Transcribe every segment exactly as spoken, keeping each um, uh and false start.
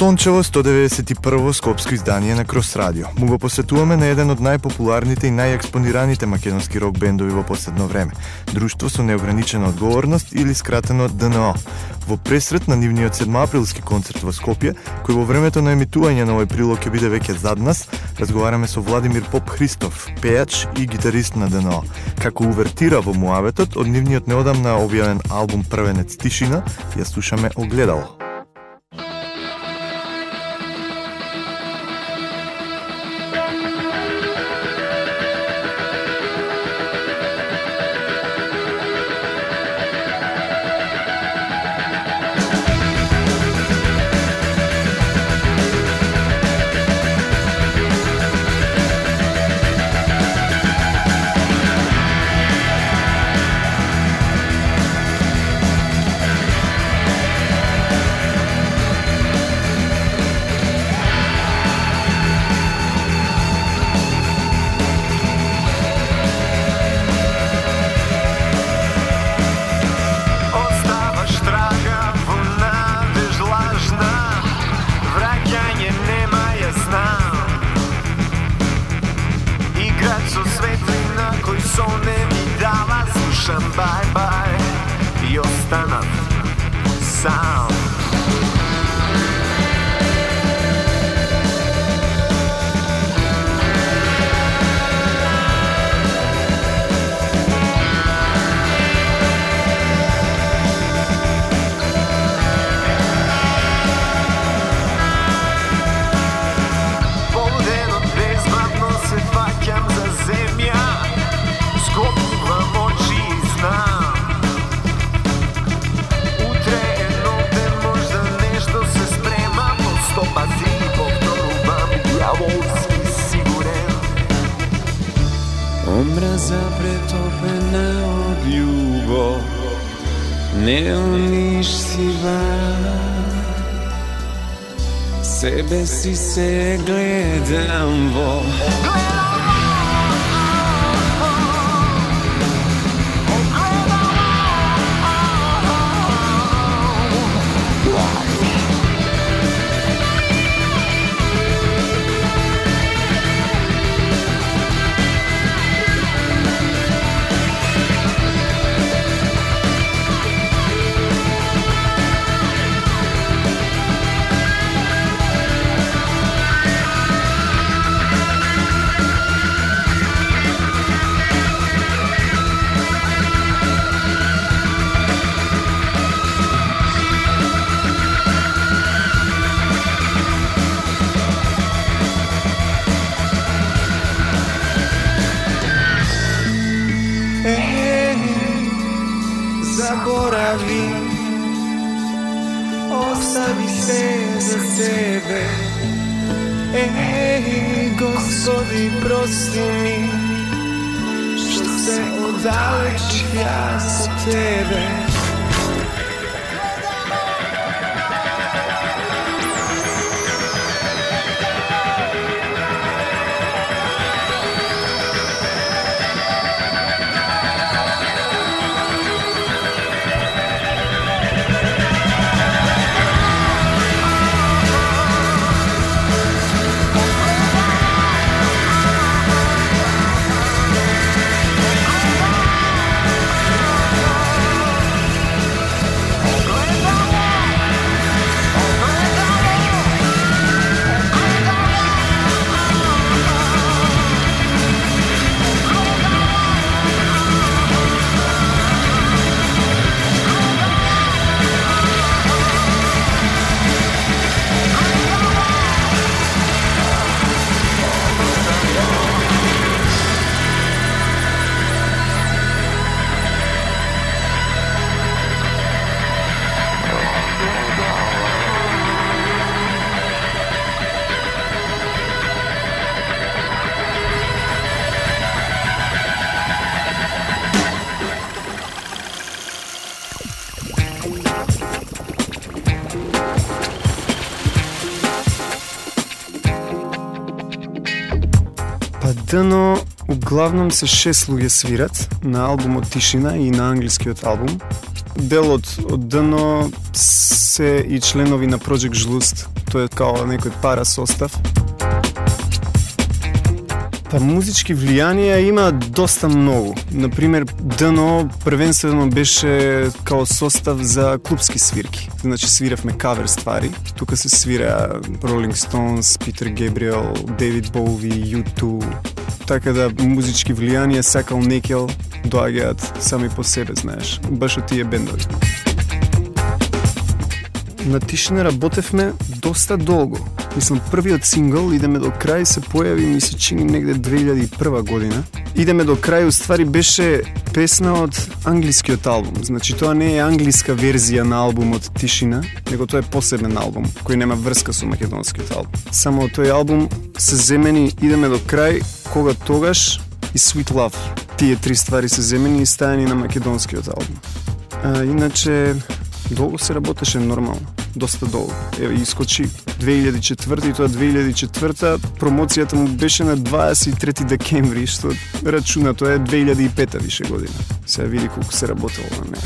Сончево сто деветдесет и прво скопско издание на Крос Радио. Му го посетуваме на еден од најпопуларните и најекспонираните македонски рок бендови во последно време. Друштво со неограничена одговорност или скратено Д Н О. Во пресрет на нивниот седмоаприлски концерт во Скопје, кој во времето на емитување на овој прилог ќе биде веќе зад нас, разговараме со Владимир Поп Христов, пејач и гитарист на Д Н О. Како увертира во муабетот од нивниот неодамна објавен албум Првенец Тишина, ја слушаме Огледало. Омраза претопена од љубов, не уништива. Себе си се гледам во заборави, остави се за себе. Еј, Господи, прости ми, што се оддалечив јас од Тебе. Д Н О углавном се шест луѓе свират на албумот Тишина и на англискиот албум. дел од, од ДНО се и членови на Project Žlust. Тој е као некој пара состав. Па музички влијанија има доста многу. Например, ДНО првенствено беше као состав за клубски свирки. Значи свиравме кавер ствари. Тука се свира Rolling Stones, Peter Gabriel, David Bowie, ю ту. Така да музички влијанија сакал некел доаѓаат сами по себе, знаеш. Баш од тие бендови. На Тишина работевме доста долго. Мислам, првиот сингл Идеме до крај се појави, ми се чини негде две илјади и прва година. Идеме до крај, уствари беше песна од англискиот албум. Значи, тоа не е англиска верзија на албумот Тишина, него тоа е посебен албум, кој нема врска со македонскиот албум. Само од тој албум се земени Идеме до крај, Кога тогаш и Sweet Love. Тие три ствари се земени и стајани на македонскиот албум. А, иначе, долго се работеше нормално. Доста долго. Еве, искочи две илјади и четврта и тоа две илјади и четврта промоцијата му беше на дваесет и трети декември, што рачуна тоа е две илјади и пета више година. Сега види колку се работело на неа.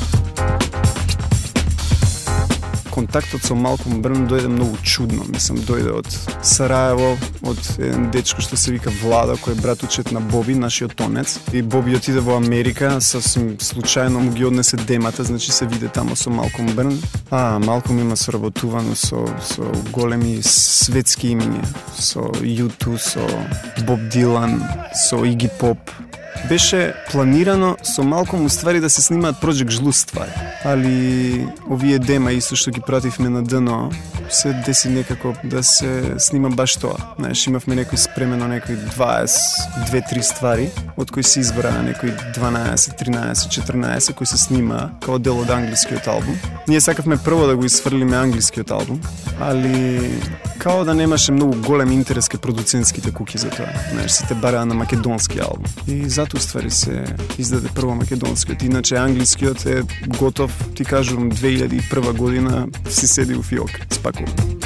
Контактот со Малком Брн дојде многу чудно. Мислам, дојде од Сараево, од еден дечко што се вика Влада, кој е братучет на Боби, нашиот тонец. И Боби отиде во Америка, сасвим случајно му ги однесе демата, значи се виде тамо со Малком Брн. А, Малком има соработувано со, со големи светски имиња, со ю ту, со Боб Дилан, со Иги Поп. Беше планирано со Малком уствари да се снимаат Project Žlust ствари. Али овие дема исто што ги пративме на ДНО се деси некако да се снима баш тоа. Знаеш, имавме некој спремено некои дваесет две три ствари, од кои се избраа некои дванаесет, тринаесет, четрнаесет кои се снима као дел од англискиот албум. Ние сакавме прво да го исфрлиме англискиот албум, али као да немаше многу голем интерес кај продуцентските куќи за тоа. Знаеш, сите бараа на македонски албум. И затоа ствари се издаде прво македонскиот, иначе англискиот е готов, ти кажувам, две илјади и прва година си седи у фиок, спакувам.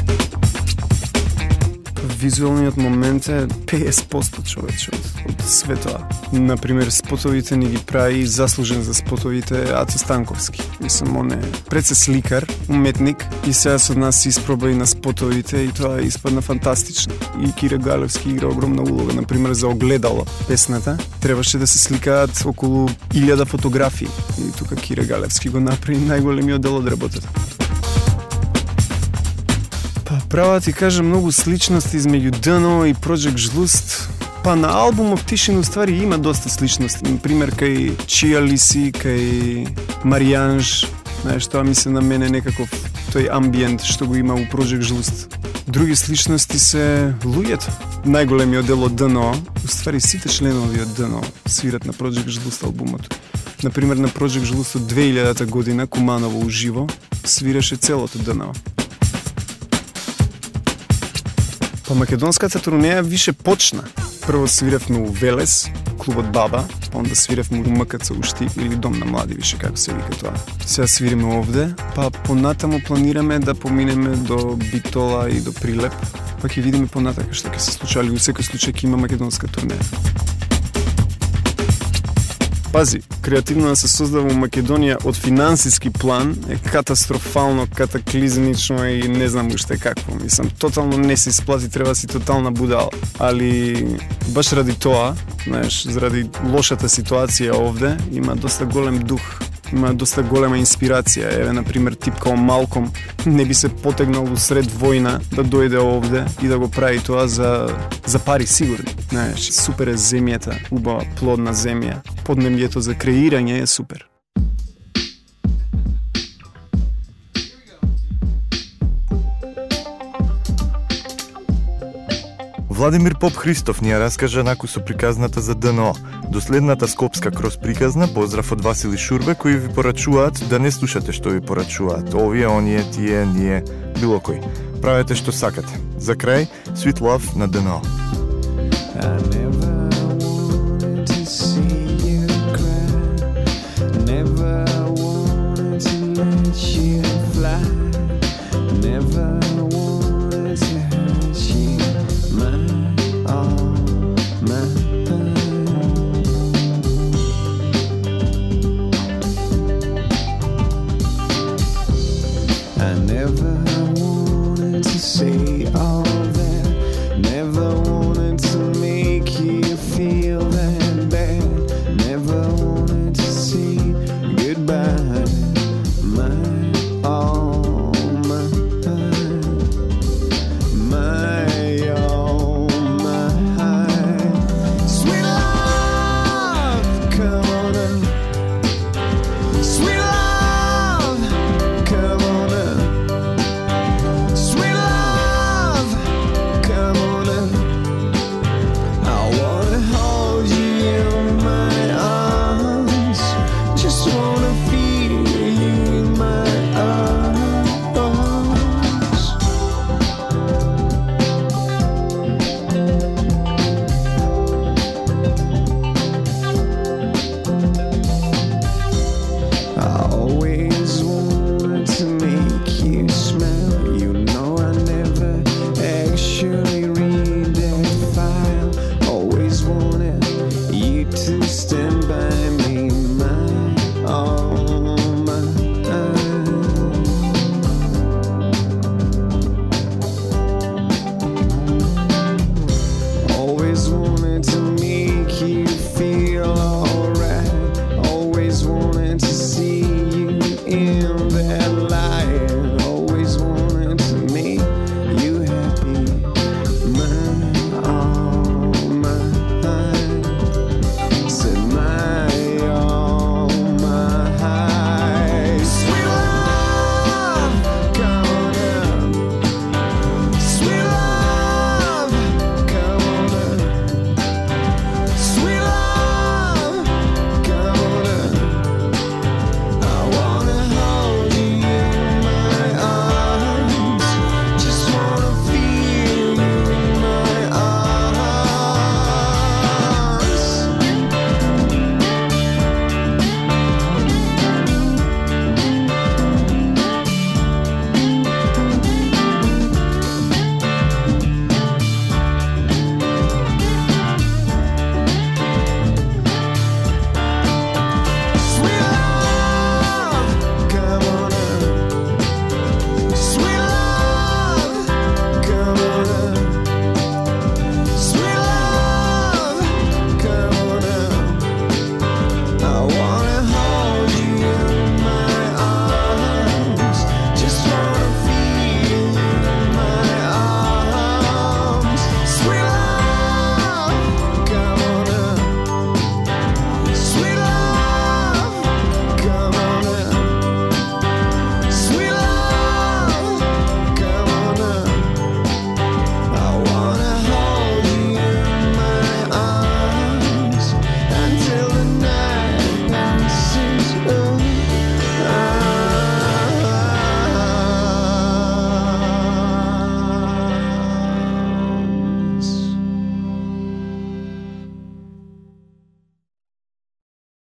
Визуалниот момент е петдесет проценти човече од, од светоа. Например, спотовите ни ги прави заслужен за спотовите Ацо Станковски. Мислам, он е пред се сликар, уметник и сега со нас се испроба и на спотовите и тоа испадна фантастично. И Кира Галевски игра огромна улога, например, за Огледало песната. Требаше да се сликаат околу илјада фотографии. И тука Кира Галевски го направи најголемиот дел од работата. Права ти кажа многу сличности измеѓу ДНО и Project Žlust. Па на албумов Тишин уствари има доста сличности. Например, кај Чија Лиси, кај Маријанж. Знаеш, тоа ми се на мене некаков тој амбиент што го има у Project Žlust. Други сличности се луѓето. Најголемиот дел од ДНО, уствари сите членови од ДНО свират на Project Žlust албумот. Например, на Project Žlust од две илјадата година Куманово уживо свираше целото ДНО. Па македонската турнеја више почна. Прво свиравме у Велес, клубот Баба, онда свиравме у МКЦ Ушти или Дом на млади, више како се вика тоа. Сега свириме овде, па понатаму планираме да поминеме до Битола и до Прилеп, па ќе видиме понатака што ќе се случи, али у секој случај ќе има македонска турнеја. Пази, креативно да се создава у Македонија од финансиски план е катастрофално, катаклизмично и не знам уште какво. Мислам, тотално не се исплати, треба си тотална будала. Али баш ради тоа, знаеш, заради лошата ситуација овде, има доста голем дух, има доста голема инспирација. Еве, например, тип као Малком не би се потегнал усред војна да дојде овде и да го прави тоа за, за пари, сигурно. Знаеш, супер е земјата, убава, плодна земја. Поднемјето за креирање е супер. Владимир Поп Христов ни ја раскажа наку со приказната за ДНО. До следната скопска крос приказна, поздрав од Васили Шурбе, кои ви порачуваат да не слушате што ви порачуваат. Овие, оние, тие, ние, било кој. Правете што сакате. За крај, Sweet Love на ДНО. I want